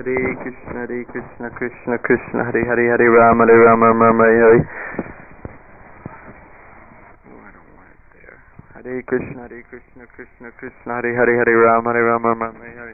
Hare Krishna, Krishna Krishna, Hare Hare, Hare Rama, Rama, Hare Hare. Oh, I don't want it there. Hare Krishna, Krishna Krishna, Hare Hare, Hare Rama, Hare Hare.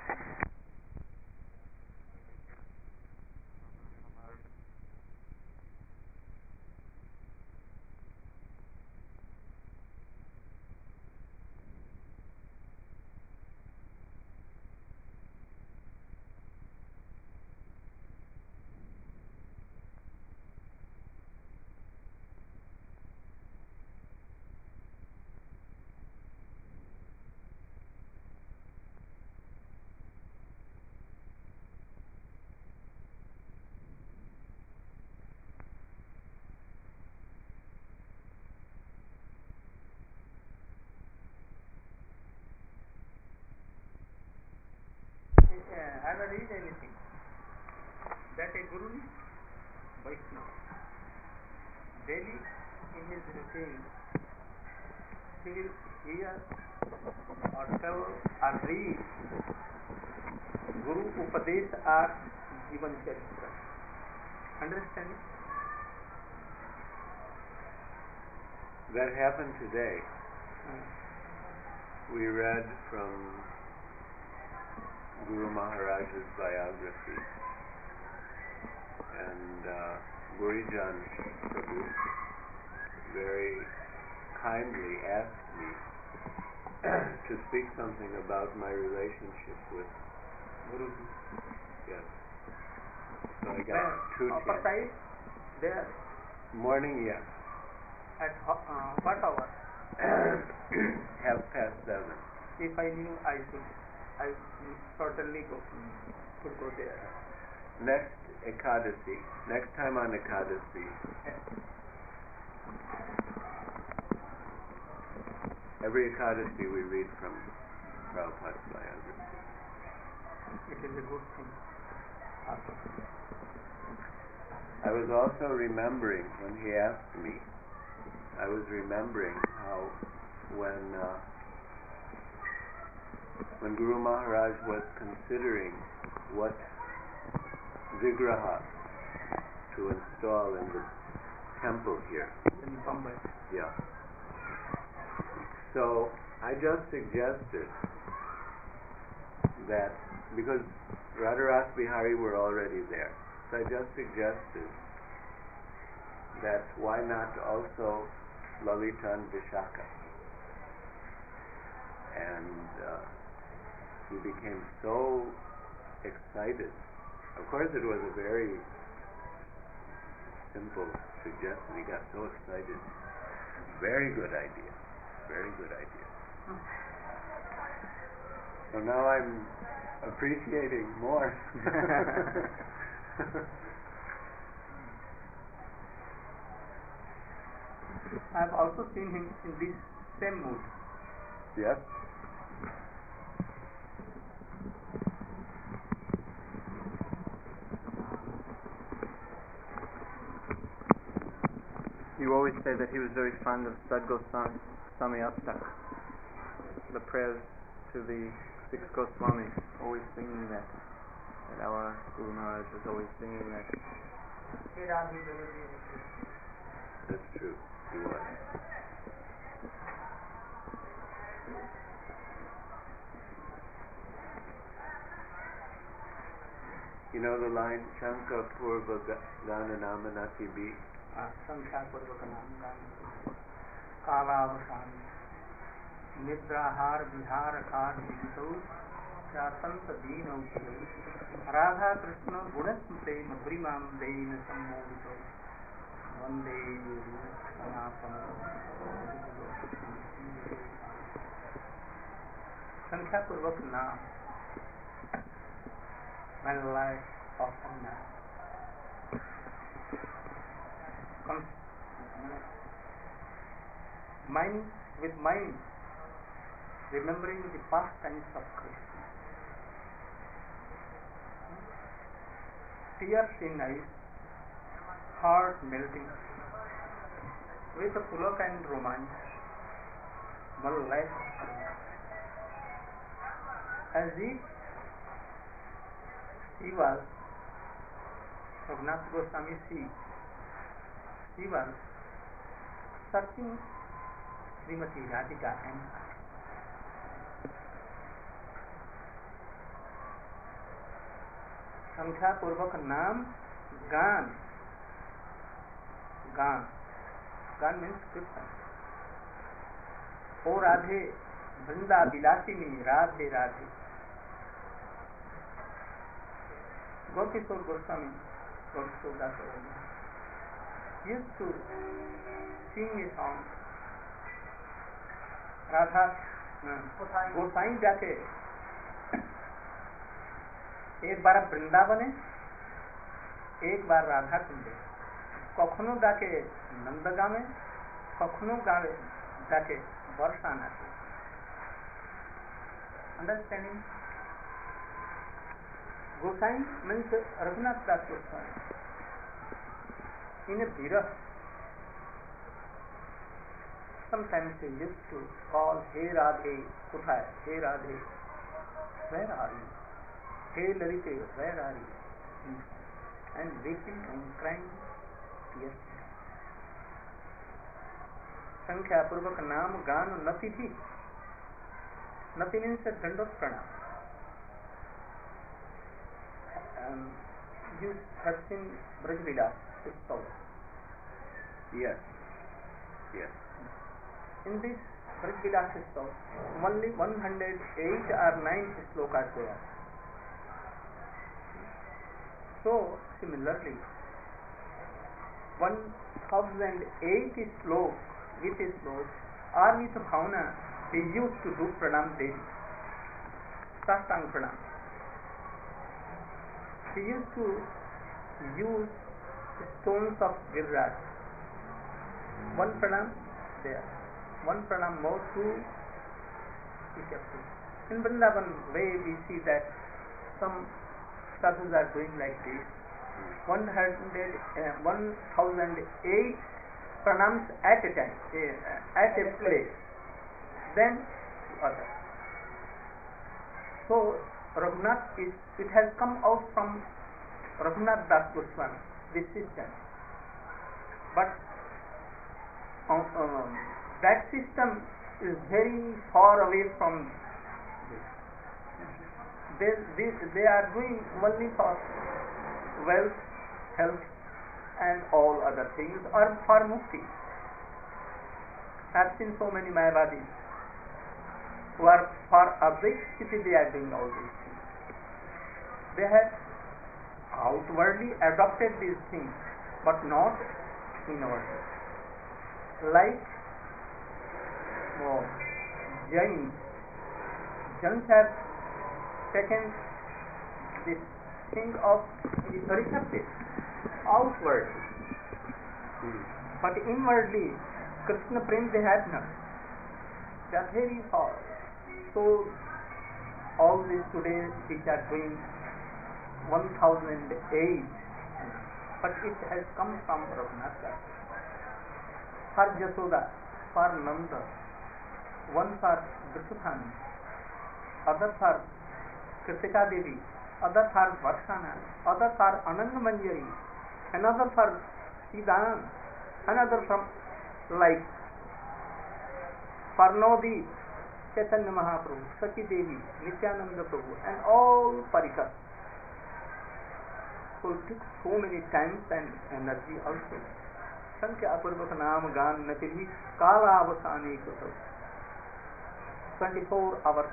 Have I read anything that a Guru Vaishnava daily in his routine he will hear or tell or read Guru Upadesh or Jivan Charitra? Understand it? That happened today. We read from Guru Maharaj's biography, and Gurijan Prabhu very kindly asked me to speak something about my relationship with Guruji. Yes. So I got upper side there. Morning, yes. At what hour? 7:30. If I knew, I certainly could go there. Next Ekadasi, next time on Ekadasi, every Ekadasi we read from Prabhupada's biography. It is a good thing. I was also remembering, when he asked me, I was remembering how when Guru Maharaj was considering what vigraha to install in the temple here. In Bombay. Yeah. So I just suggested that, because Radharas Bihari were already there, so I just suggested that why not also Lalita and Vishaka? And he became so excited. Of course, it was a very simple suggestion. He got so excited. Very good idea. Very good idea. So now I'm appreciating more. I have also seen him in this same mood. Yes. You always say that he was very fond of Sad Goswami, Samyastak, the prayers to the 6 Goswamis, always singing that our Guru Maharaj was always singing that. That's true. He was. You know the line, Shankha Purva Gana Namanati Bi? Sankhya Purvaka Nam Kalavasam Nidrahar Vihar Kar Jito Chasanta Dina Upadu Radha Krishna Gunasmate Madhurimam Deina Sammodito Vande Sanapana Sankhya Purvak Nam, my life often now. Mind with mind, remembering the past times of Krishna. Tears in eyes, heart melting, with a pulak and romance, one life as if She was Raghunath Goswami. She was searching Srimati Radhika and संख्या पूर्वक नाम गान. गान गान means कीर्तन. ओ राधे वृंदा Vilasini Radhe Radhe. Gopkishore Goswami, Gopkishore Das used to sing a song. Radha गोसाई जाके एक बार वृंदावन एक बार राधा कुंडे कखनो जाके नंदगामे कखनो गावे जाके Barsana. Understanding? Gosai means Raghunath Das Goswami. In a birah, sometimes he used to call, Hey Radhe, Kuthay, Hey Radhe, where are you? Hey Lalite, where are you? And weeping and crying tears. संख्या पूर्वक नाम गान नति थी. नति means a दंडोत प्रणाम. You have seen Braj Vilas, this story. Yes. Yes. In this Braj Vilas story, only 108 or 9 slokas there. So similarly, 1008 slokas with his slokas or with bhavana, he used to do pranam daily. Sastang pranam. He used to use stones of Giriraj. One pranam there, one pranam more, two he kept it. In Vrindavan way we see that some sadhus are doing like this. 1008 pranams at a time, at a place. Then other. So Raghunath it has come out from Raghunath Das Goswami, this system. But that system is very far away from this. They are doing only for wealth, health and all other things, or for mukti. I have seen so many Mayavadis who are for Advaita Sthiti, they are doing all these things. They have outwardly adopted these things, but not inwardly. Like Jains have taken this thing of receptive outwardly, but inwardly Krishna Prem they have not. They are very far. So all these today which are doing 1008, but it has come from Raghunath. For Jasoda, for Nanda, one for Vishwathan, other for Kritika Devi, other for Varshana, other for Ananga Manjari, another for Siddhan, another from like Parnodi, Chaitanya Mahaprabhu, Sati Devi, Nityananda Prabhu, and all Parikas. So it took so many times and energy also. Sankhya Apurvaka Naam Gan Natiri Kala Avasani Kuto. 24 hours.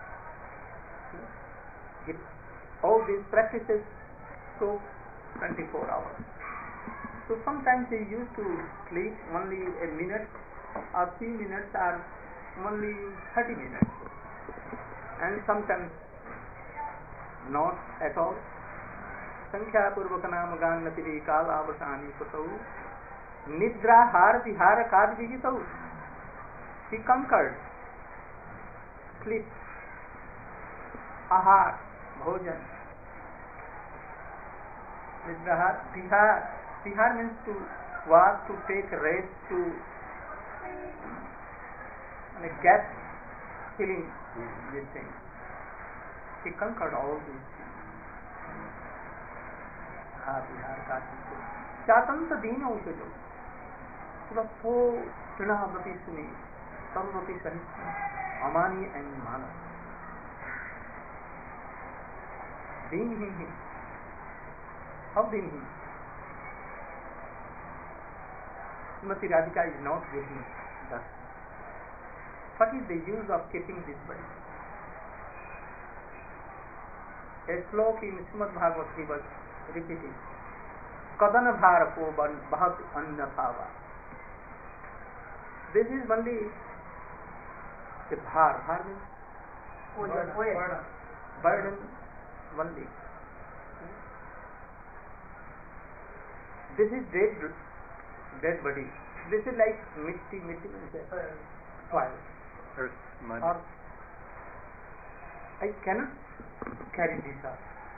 All these practices took 24 hours. So sometimes he used to sleep only a minute or few minutes or only 30 minutes. And sometimes not at all. Sankhya Purvaka Naam Gan Natiri Kala Avasani Kuto. Nidra Har Vihara Kad Vijitau. He conquered sleep, ahar, bhojan. Nidra Har, Vihar means to walk, to take rest, to get feeling these things. He conquered all these things. Radha Bihar Kashipur. Chatanta Deen Aushajo. He was so Trinavati Suni, Sarvati Sanishna, Amani and Mana. Being him. How being him? Srimati Radhika is not getting thus. What is the use of keeping this body? A slok in Srimad Bhagavad Gita was repeated. Kadana bhara ko bahat anna bhava. This is only the bhar. Bhar means burden only. This is dead body. This is like mitti means soil. Earth, mud. Or I cannot carry this up.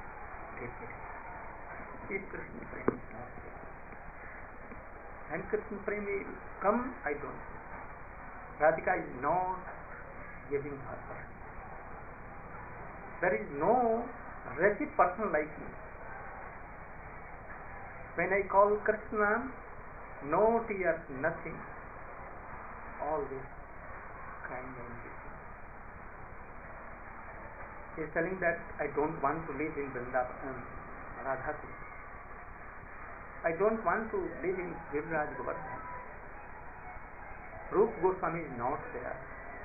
If Krishna Prem is not there. And Krishna Prem will come, I don't know. Radhika is not giving her person. There is no wretched person like me. When I call Krishna, no tears, nothing. Always crying and weeping. He is telling that I don't want to live in Vrindavan, Radha Krishna. I don't want to live in Giriraj Govardhan. Rup Goswami is not there.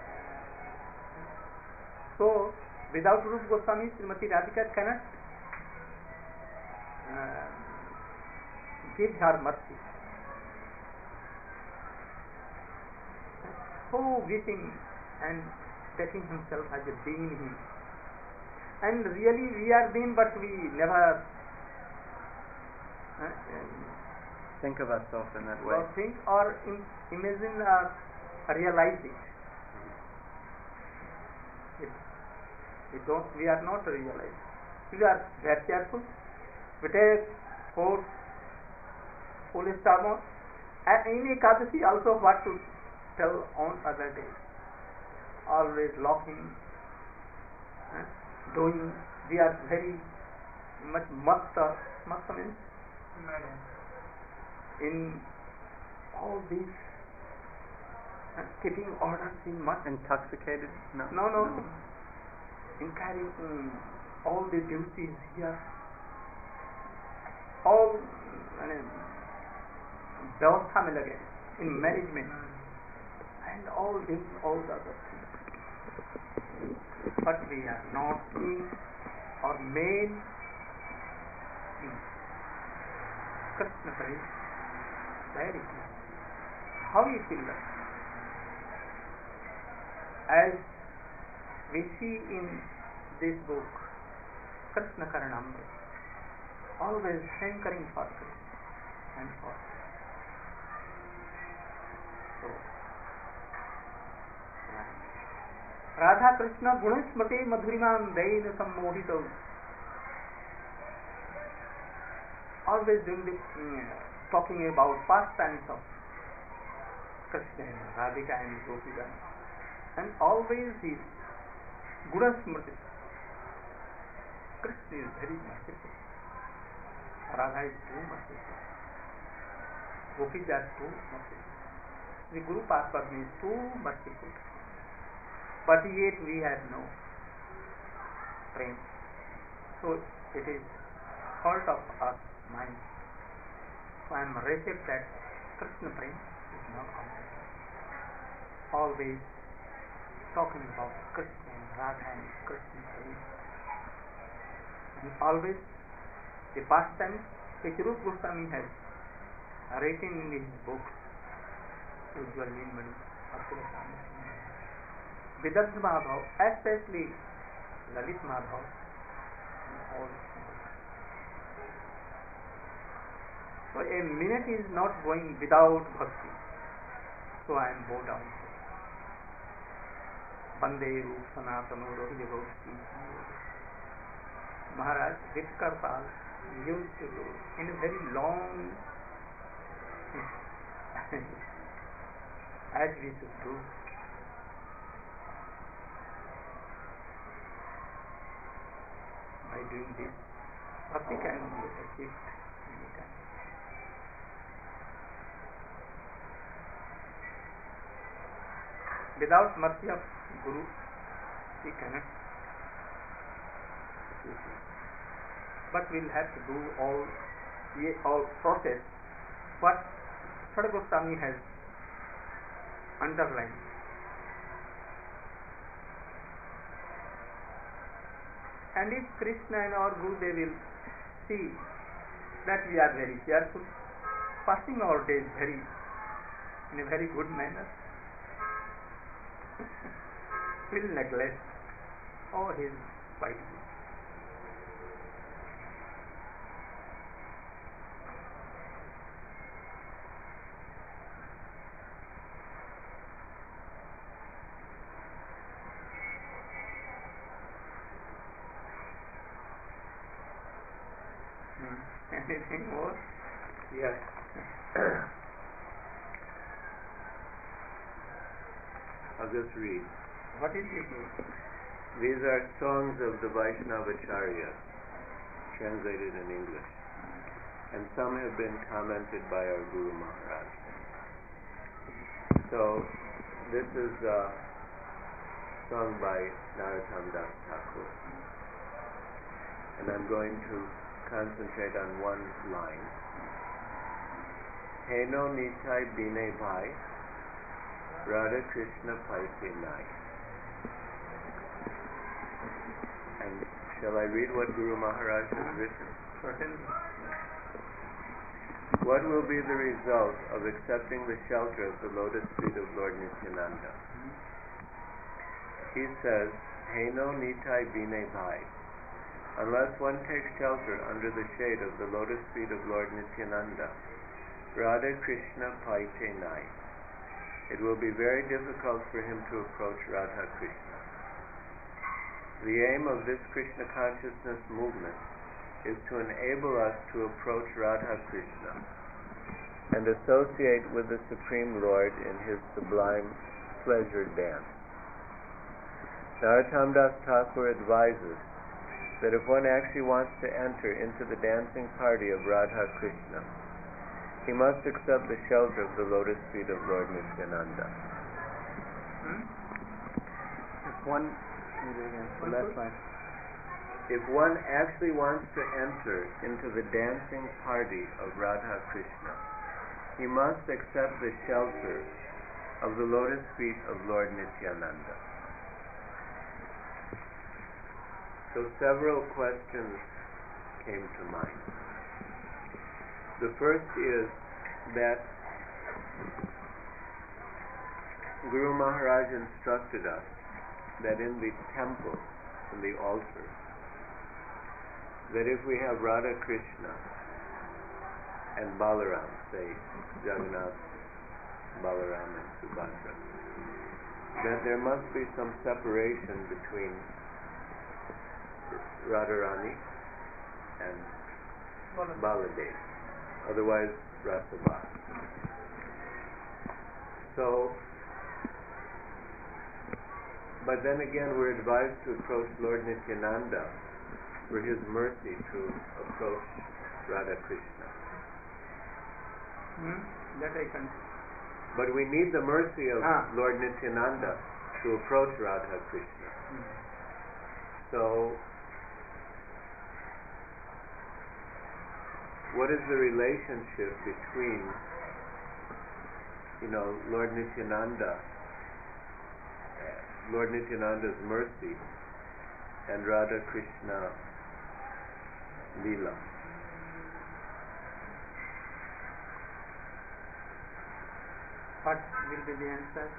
So, without Rup Goswami, Srimati Radhika cannot give her mercy. So weeping and taking himself as a being him. And really we are being, but we never think of ourselves in that way. or think or imagine or realize it. We are not realizing. We are very careful. We take food, full stomach, and in Ekadasi also what to tell on other days. Always laughing, doing. We are very much masta. Masta means in all these keeping orders in much. Intoxicated? No. In carrying all the duties here, all व्यवस्था में लगे, in management, and all this, all the other things. But we are not seeing or made Krishna Prem very clear. How it will look? As we see in this book, Krishna Karanamrita, always hankering for Krishna and for Krishna. So, Radha Krishna Gunasmate Madhuriman Daina Sammohito, always doing this, talking about pastimes of Krishna and Radhika and Gopika, and always his Gunasmriti. Krishna is very merciful. Radha is too merciful. Gopis are too merciful. The Guru Padma is too merciful. But yet we have no prem. So it is fault of us, mind. So I am wretched that Krishna prem is not complete. Always talking about Krishna and Radha and Krishna prem. And always the pastime which Rupa Goswami has written in his books, usual Nilmani, Vidagdha Madhav, especially Lalit Madhav, and all. So a minute is not going without bhakti. So I am bowed down. Bande Rup Sanatano Rohi Bhakti. Maharaj Vitkarpal used to do in a very long as we should do. By doing this, bhakti can be achieved. Without mercy of Guru, we cannot. But we'll have to do all process what Sada Goswami has underlined. And if Krishna and our Guru, they will see that we are very careful, passing our days in a very good manner, will neglect all his fighting. Anything more? Yes. I'll just read. What is this? These are songs of the Vaishnavacharya, translated in English, and some have been commented by our Guru Maharaj. So, this is a sung by Narottam Das Thakur, and I'm going to concentrate on one line. Heno Nitai Bine Bhai Radha Krishna Paite Nai. And shall I read what Guru Maharaj has written? Certainly. What will be the result of accepting the shelter of the lotus feet of Lord Nityananda? He says, Heno Nitai Bine Bhai. Unless one takes shelter under the shade of the lotus feet of Lord Nityananda, Radha Krishna Paite Nai, it will be very difficult for him to approach Radha Krishna. The aim of this Krishna consciousness movement is to enable us to approach Radha Krishna and associate with the Supreme Lord in his sublime pleasure dance. Narottam Das Thakur advises that if one actually wants to enter into the dancing party of Radha Krishna, he must accept the shelter of the lotus feet of Lord Nityananda. If one actually wants to enter into the dancing party of Radha Krishna, he must accept the shelter of the lotus feet of Lord Nityananda. So several questions came to mind. The first is that Guru Maharaj instructed us that in the temple, in the altar, that if we have Radha Krishna and Balaram, say Jagannath, Balaram and Subhadra, that there must be some separation between Radharani and Baladev, otherwise Rasabha. So, but then again we're advised to approach Lord Nityananda for his mercy to approach Radha Krishna. That I can. But we need the mercy of Lord Nityananda to approach Radha Krishna. So, what is the relationship between, Lord Nityananda's mercy and Radha Krishna Leela? What will be the answer?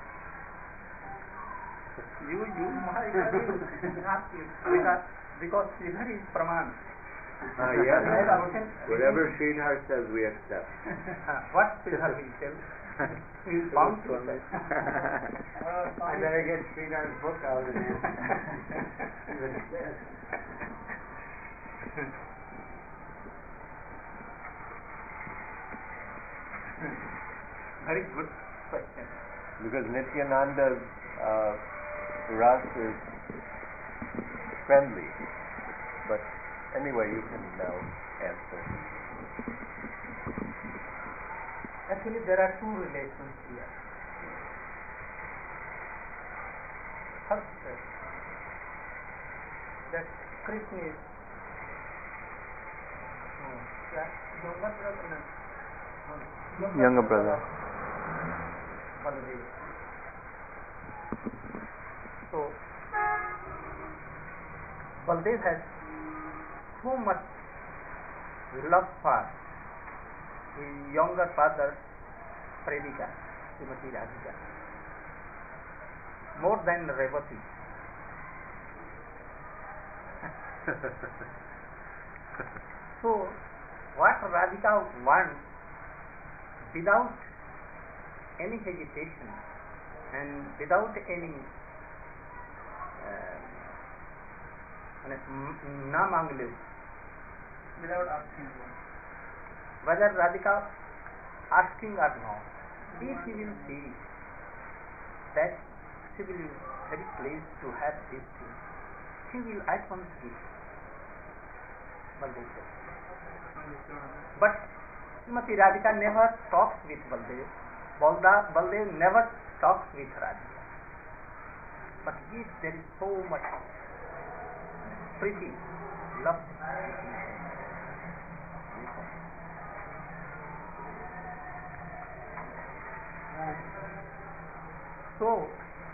You Maharaj, ask you, because Sridhar is Praman. Yes. Whatever Sridhar says, we accept. What Sridhar will tell? He is bound to say. I better get Sridhar's book out of there. Very good question. Because Nityananda's ras is friendly, but anyway, you can now answer. Actually, there are two relations here. first that Krishna is younger brother. Baldev. So Baldev has so much love for his younger father Predika, Srimati Radhika, more than Revati. So what Radhika wants, without any hesitation and without any na mangle, without asking whether Radhika asking or not, if he will see that she will be very pleased to have this thing, she will at once give. Baldev said. But Srimati Radhika never talks with Baldev. Baldev never talks with Radhika. But yet there is so much pretty love. So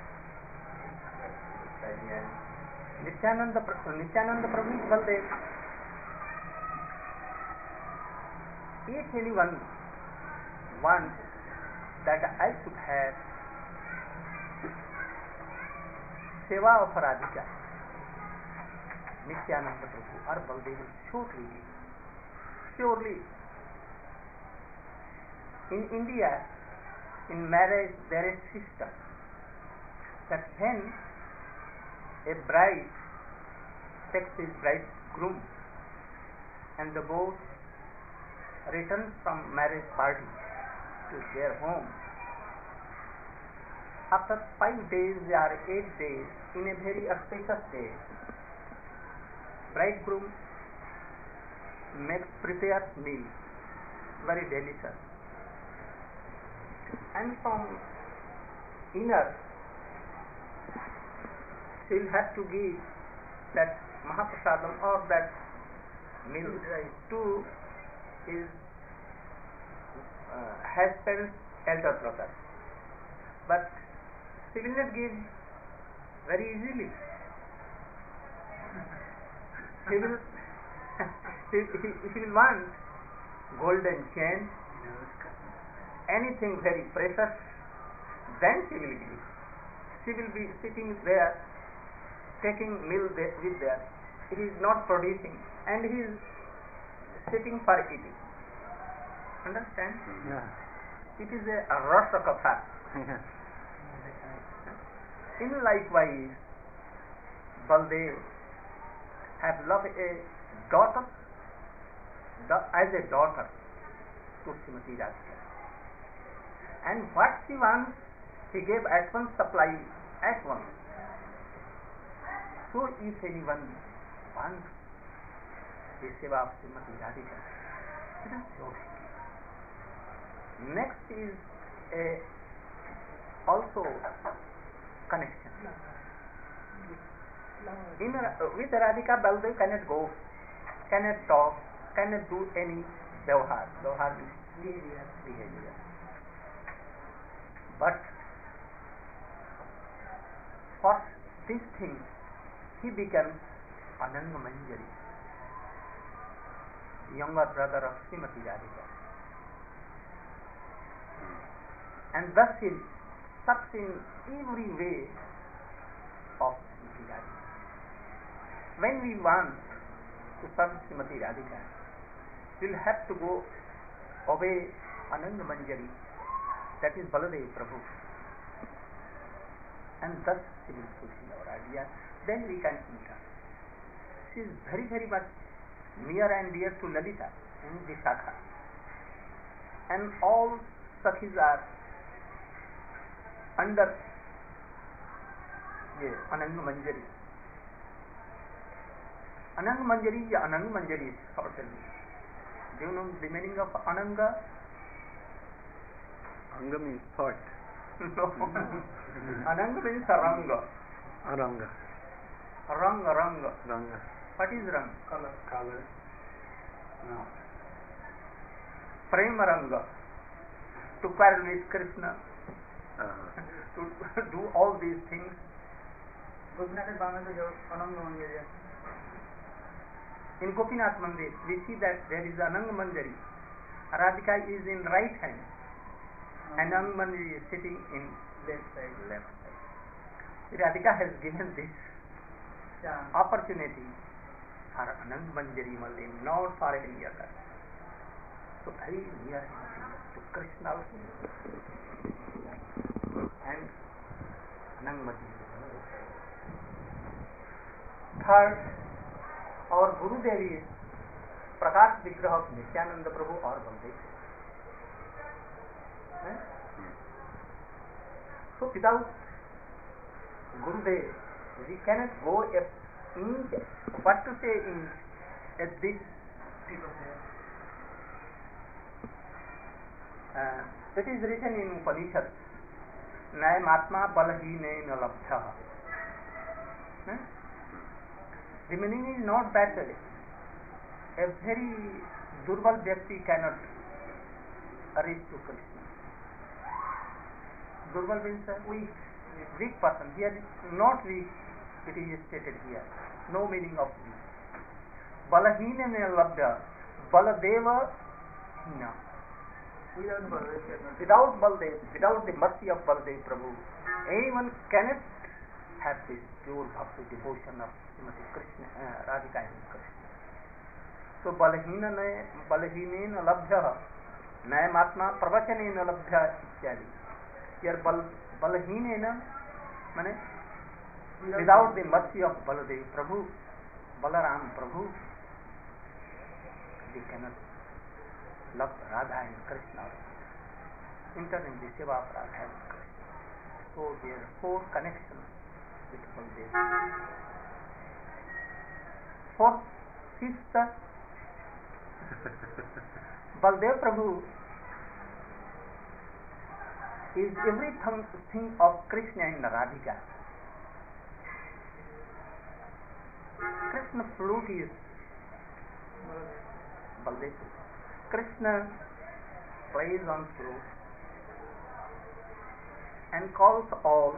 Nityananda Prabhu is Baldev. If anyone wants that I should have seva of Radhika, Nityananda Prabhu or Baldev will surely give. Surely. In India, in marriage there is system that when a bride takes his bridegroom and the both return from marriage party to their home, after 5 days or 8 days, in a very auspicious day, bridegroom prepares meal, very delicious, and from inner she will have to give that Mahaprasadam or that meal to his husband's elder brother, but she will not give very easily. He will he will want golden chain, anything very precious, then she will give. She will be sitting there taking meal with there. He is not producing and he is sitting for eating. Understand? Yeah. It is a rasa katha. In likewise, Baldev have loved a daughter as a daughter to Srimati Radhika. And what she wants, he gave at once, supply at once. So if anyone wants the seva of Srimati Radhika, it is so. Next is also connection. With Radhika, Baldev cannot go, cannot talk, cannot do any vyavhar. Vyavhar means behavior. But for this thing, he becomes Ananga Manjari, younger brother of Srimati Radhika. And thus he sucks in every way of Srimati Radhika. When we want to serve Srimati Radhika, we will have to go obey Ananga Manjari, that is Baladev Prabhu. And thus she will fulfill our idea. Then we can enter. She is very, very much near and dear to Lalita and Vishakha. And all Sakhis are under Ananga Manjari. Ananga Manjari is Ananga Manjari, certainly. Do you know the meaning of Ananga? Anga means thought. No. Ananga means Saranga. Ranga. Ranga. What is Ranga? Color. No. Prema Ranga. To quarrel with Krishna. To do all these things. In Gopinath Mandir, we see that there is Anang Manjari. Radhika is in right hand, and Anang Manjari is sitting in left side. Radhika has given this opportunity for Anang Manjari Mandir, not for any other. So very near to Krishna also. And Anang Manjari. Third, our Guru Devi is Prakash Vigraha of Nityananda Prabhu or Baldev. So without Guru Dev, we cannot go a inch, what to say inch, at this. It is written in Upanishad, Nayam Atma Balahine Labdha. The meaning is not that a very Durbal Vyakti cannot reach to Krishna. Durbal means a weak person. Here not weak, it is stated here. No meaning of weak. Balahina Labdha, Baladeva Hina. Without Baldev, without the mercy of Baldev Prabhu, anyone cannot have this pure bhakti devotion of Srimati Krishna, Radhika and Krishna. So Balahinena Labdha, Nayamatma Pravachanena Labdha ityadi. Here Balahinena means without the mercy of Baladev Prabhu, Balaram Prabhu, we cannot love Radha and Krishna. Enter in the seva of Radha and Krishna. So there are four connections with Baldev. Fourth, fifth, Baldev Prabhu is everything of Krishna and Radhika. Krishna flute is Baldev. Krishna plays on flute and calls all.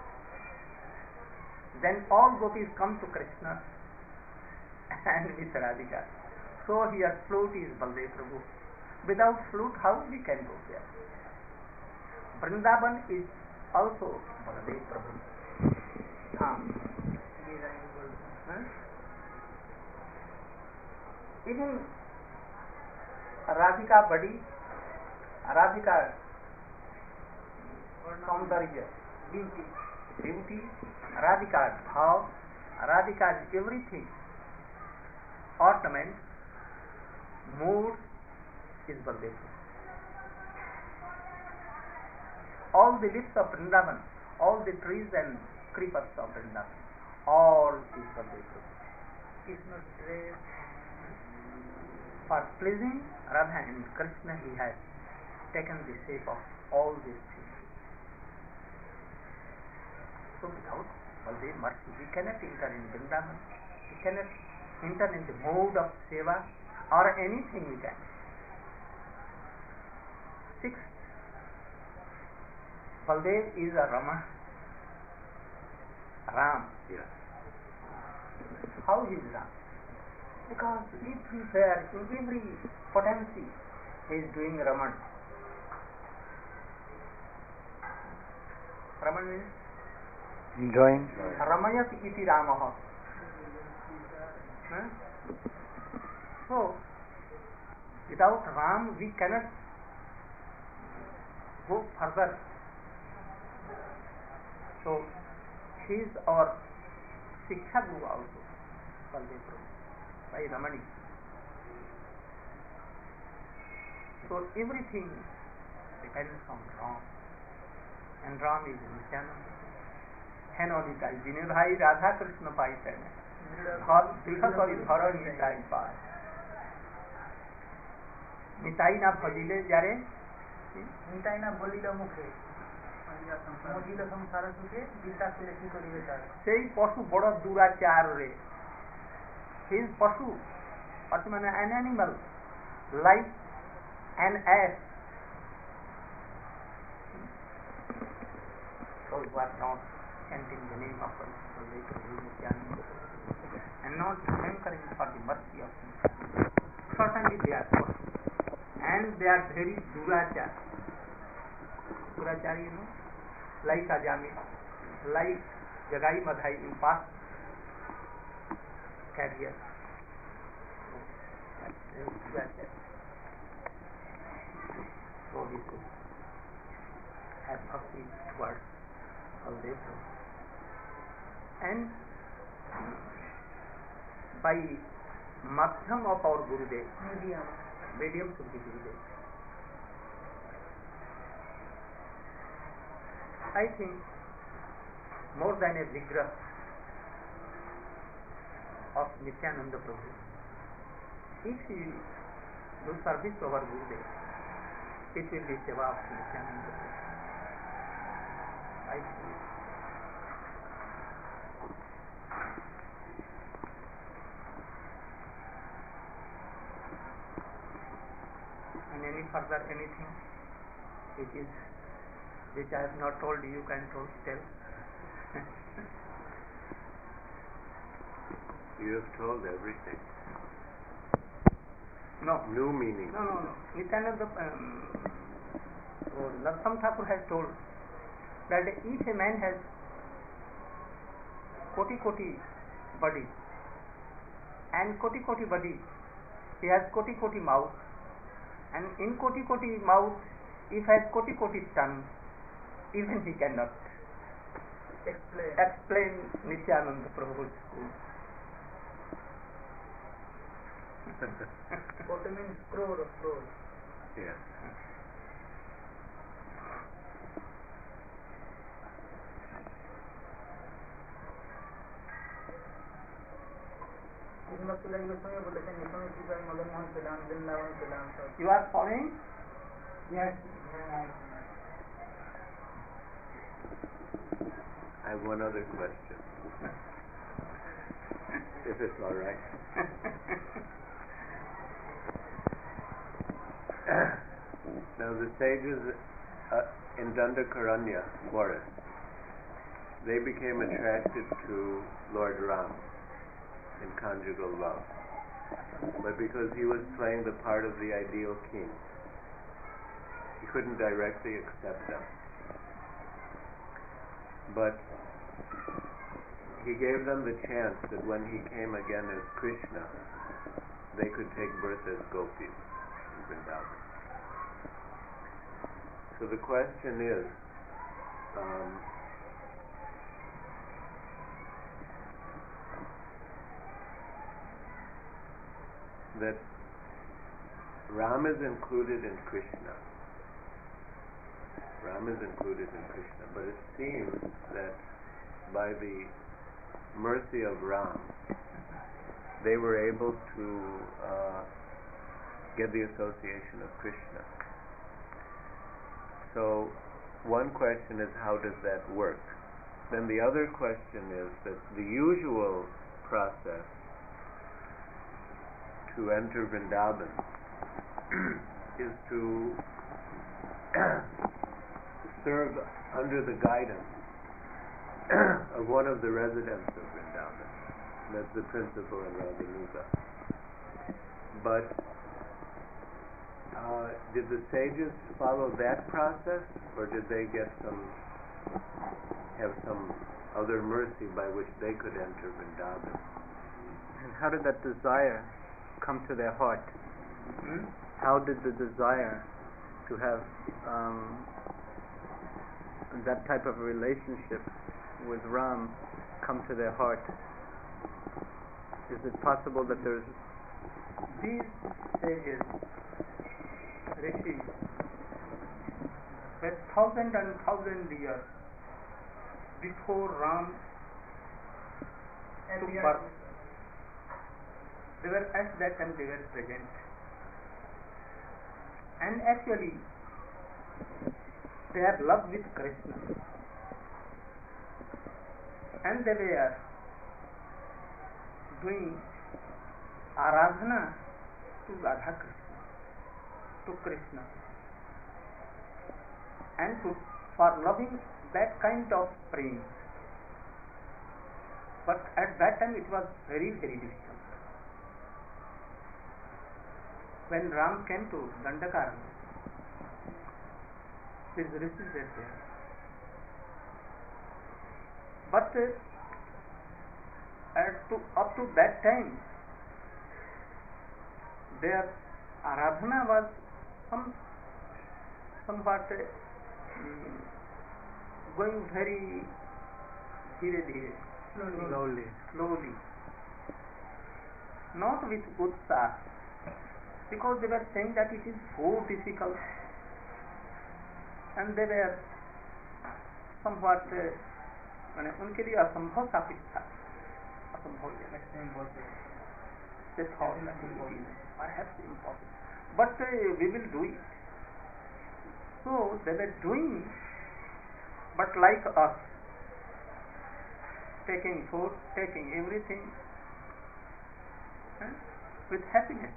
Then all gopis come to Krishna and with Radhika. So here flute is Baldev Prabhu. Without flute, how we can go there? Vrindavan is also Baldev Prabhu. Even Radhika body, Radhika Saundarya, beauty, Radhika's bhav, Radhika's everything, ornament, mood is Baldev. All the leaves of Vrindavan, all the trees and creepers of Vrindavan, all is Baldev. Krishna's dress. For pleasing Radha and Krishna, he has taken the shape of all these things. So without Baldev mercy, we cannot enter in Vrindavan, we cannot enter in the mode of seva or anything we can. Sixth, Baldev is a Rama. Ram. Yes. How he is Ram? Because everywhere, in every potency, he is doing Raman. Raman means? Enjoying. Ramayat iti Ramaha. So, without Ram, we cannot go further. So, he is our Shiksha Guru also, Baldev Prabhu, by Ramani. So, everything depends on Ram. And Ram is Nityananda. Hen on Nitai, Jine Bhai Radha Krishna Pai Tene. Dikha Kari Dhara Nitai Pai. Nitai na bhajile jare, Nitai na bolila mukhe. ମଜିଲ ସଂସାର ସୁଖେ ଗୀତା ସୁଲେଖି କରିବେ ତାର ସେଇ ପଶୁ ବଡ଼ ଦୁରାଚାରରେ his ପଶୁ ମାନେ an animal like an ass those who are not chanting the name of God and not hankering for the mercy of Him, certainly they are pశు and they are very durachar. Durachar, you know, like Ajami, like Jagai Madhai in past career. So we should have bhakti towards all this. And by madhyam of our Gurudev, medium should be Gurudev. I think more than a vigrah of Nityananda Prabhu, if he do service to our Gurudev, it will be seva of Nityananda Prabhu. I think. And any further anything which I have not told you can tell. You have told everything. No. New meaning. No. Nityananda Narottama Thakur has told that if a man has koti body and koti body, he has koti mouth, and in koti mouth, if has koti tongue, even he cannot explain Nityananda Prabhu's school. Koti means crore. Yes. You are following? Yes. I have one other question. If it's all right. Now the sages in Dandakaranya forest, they became attracted to Lord Ram in conjugal love, but because he was playing the part of the ideal king, he couldn't directly accept them. But he gave them the chance that when he came again as Krishna, they could take birth as gopis in Vrindavan. So the question is, that Ram is included in Krishna. But it seems that by the mercy of Ram, they were able to get the association of Krishna. So one question is, how does that work? Then the other question is that the usual process to enter Vrindavan is to serve under the guidance of one of the residents of Vrindavan. That's the principal in Radhanuga. But did the sages follow that process, or did they have some other mercy by which they could enter Vrindavan? And how did that desire come to their heart? How did the desire to have that type of a relationship with Ram come to their heart? Is it possible that there's these sages, rishis, were 1,000 and 1,000 years before Ram took birth? They were at that time, they were present. And actually, their love with Krishna, and they were doing aradhana to Radha Krishna, to Krishna, and for loving that kind of prema. But at that time it was very, very difficult. When Ram came to Dandakaranya, his rishis were there. But up to that time, their aradhana was somewhat going very dhire, slowly, not with utsaha, because they were saying that it is so difficult, and they were somewhat उनके लिए असंभव साबित था, असंभव they thought that it is perhaps impossible, but we will do it. So they were doing, but like us, taking food, taking everything with happiness.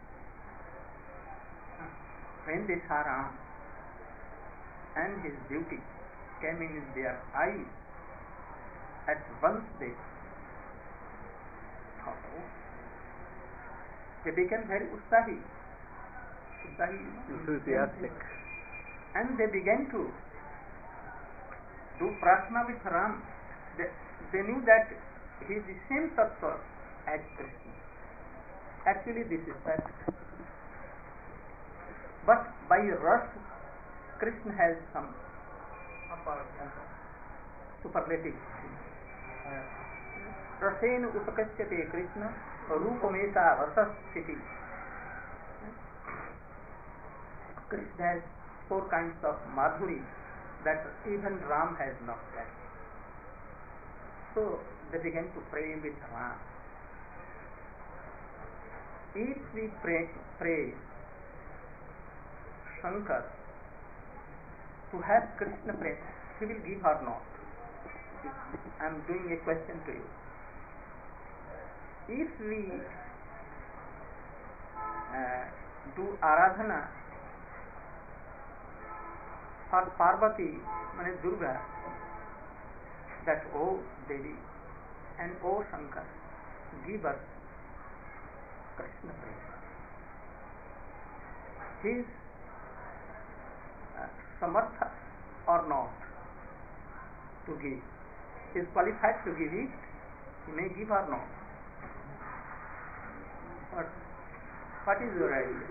When they saw Ram and his beauty came in their eyes, at once they thought, oh, they became very enthusiastic, and they began to do prarthana with Ram. They knew that he is the same tattva as Krishna. Actually, this is fact. But by rush, Krishna has some superlative. Rasen utakasyate Krishna rupameta rasasthiti. Krishna has 4 kinds of madhuri that even Ram has not that. So they began to pray with Ram. If we pray Shankar to have Krishna pray, he will give or not? I am doing a question to you. If we do aradhana for Parvati, mane Durga, that O Devi and O Shankar, give us Krishna praise. He is samartha or not to give. He is qualified to give it. He may give or not. But what is your idea?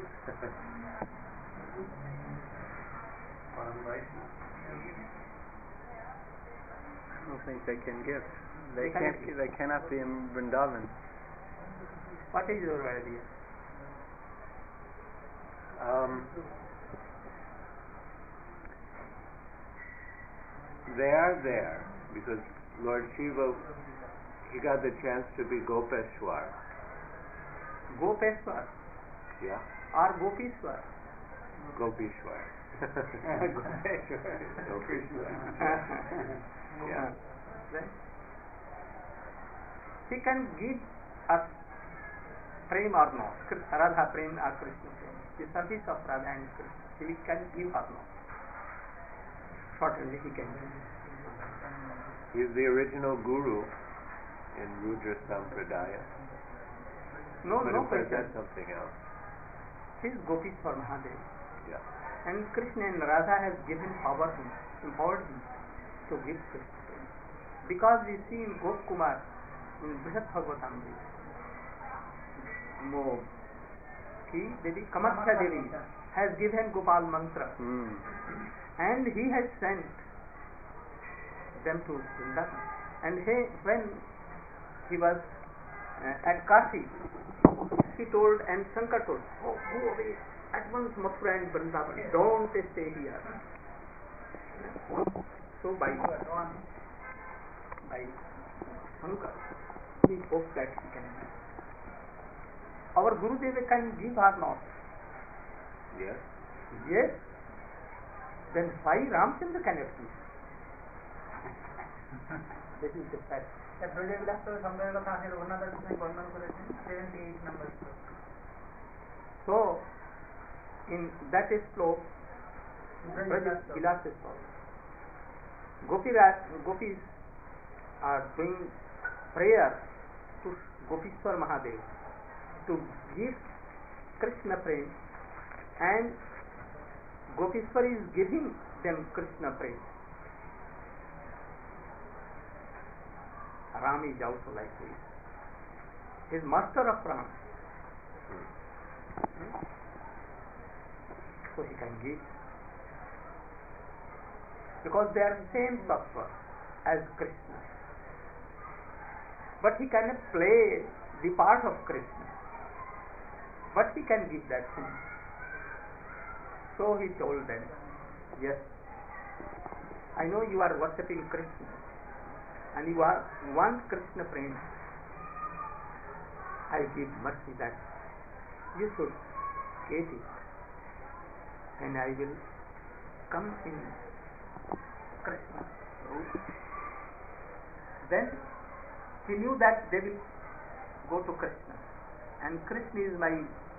I don't think they can give. They cannot be in Vrindavan. What is your idea? They are there because Lord Shiva, he got the chance to be Gopeshwar. Gopeshwar? Yeah. Or Gopishwar? Gopishwar. Gopishwar. Yeah. Then he can give us prem or not, Radha prem or Krishna prem, the service of Radha and Krishna, he can give or not. Certainly he can give. He is the original guru in Rudra Sampradaya. No question. question. That's something else. He is Gopishwar Mahadev. Yeah. And Krishna and Radha has given empowered him to give Krishna prem. Because we see in Gop Kumar, in Brihad Bhagavatamrita, Devi Kamatya Devi has given Gopal mantra, and he has sent them to Vrindavan. And when he was at Kashi, he told, and Shankar told, oh, go away at once, Mathura and Vrindavan, don't stay here. So by Shankar, we hope that he can give. Our Gurudeva can give or not? Yes. Yes. then why Ramchandra cannot give? This is the fact. ব্রজের বিলাস সংগ্রহের কথা আসলে রঘুনাথ দাস বর্ণনা করেছেন 78 নম্বর শ্লোক। So in that slok, Braj Vilas slok, gopis are doing prayer to Gopishwar Mahadev to give Krishna prem, and Gopishwar is giving them Krishna prem. Ram is also like this. He is master of Ram. So he can give. Because they are same tattva as Krishna. But he cannot play the part of Krishna. But he can give that thing. So he told them, yes, I know you are worshipping Krishna and you want Krishna prem. I give mercy that you should get it, and I will come in Krishna root. Then he knew that they will go to Krishna, and Krishna is my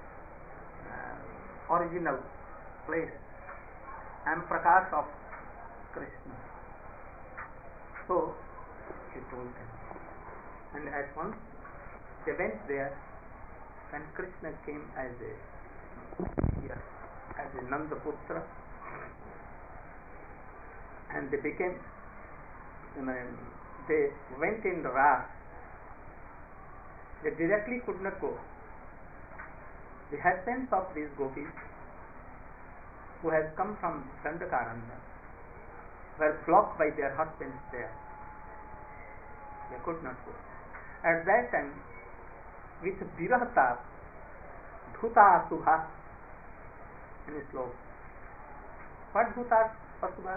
original place. I am Prakash of Krishna. So he told them, and at once they went there, and Krishna came as a Nanda Putra, and they became, they went in wrath. They directly could not go. The husbands of these gopis, who has come from Dandakaranya, were blocked by their husbands there. They could not go. At that time, with Virahata, Dhuta Subha, in a slope. What Dhuta Subha?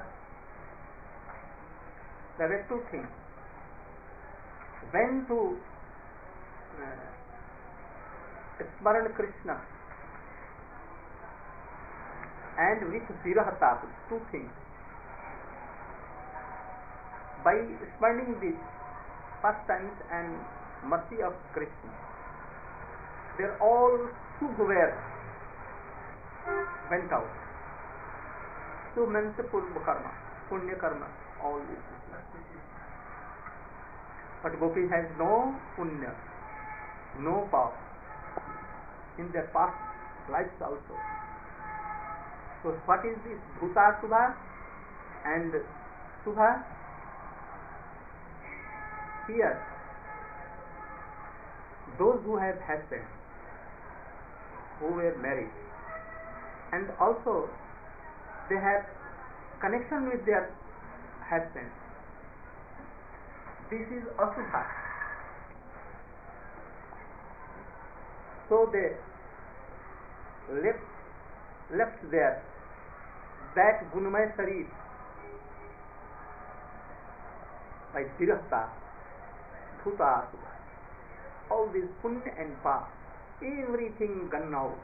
There were two things. When to Smaran Krishna, and with Virahata, two things. By smarting the pastimes and mercy of Krishna, they're all Sugware went out. So means Purva Karma, Punya Karma, all this. But Gopi has no Punya, no power in their past lives also. So what is this Bhuta Subha and Subha? Here, those who have husbands, who were married, and also they have connection with their husbands, this is Asubha. So they left there that Gunamaya Sarir by Virahta, Bhuta Asubha. All this Punya and Pa, everything gone out.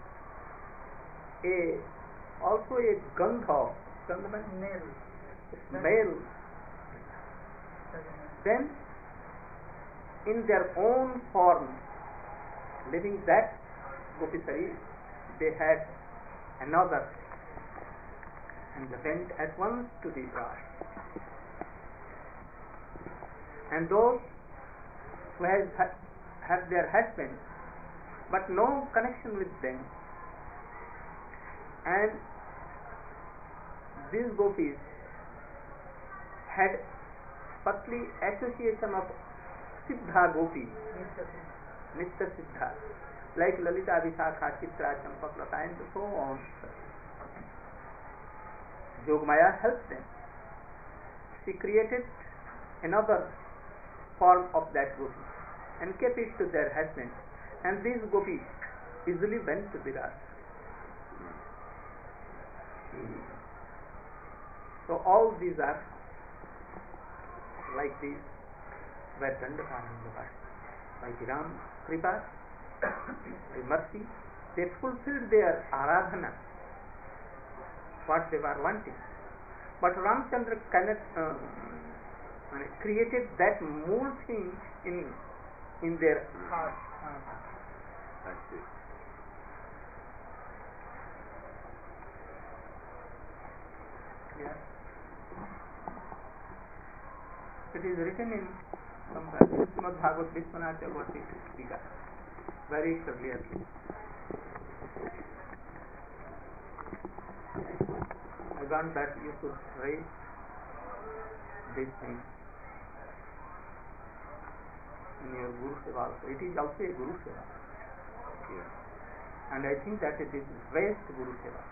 Also a Gandha, smell. Then in their own form, living that Gopisari, they had another, and they went at once to the Raj. And those who have their husbands but no connection with them, and these gopis had firstly association of Siddha Gopi, Nitya Siddha, like Lalita, Vishakha, Chitra, Champak, Lata, and so on. Yogamaya helped them. She created another form of that gopi and kept it to their husbands, and these gopis easily went to Virat. So all these are like these were Dandakaranya. By Ram Kripa, by mercy, they fulfilled their aradhana, what they were wanting. but Ramchandra cannot created that more thing in their heart. I see. Yeah. It is written in some Srimad Bhagavad Vishwanath Chakravarti Tika very clearly. I want that you should raise this thing in your Guru Seva also. It is also a Guru Seva. Yeah. And I think that it is best Guru Seva.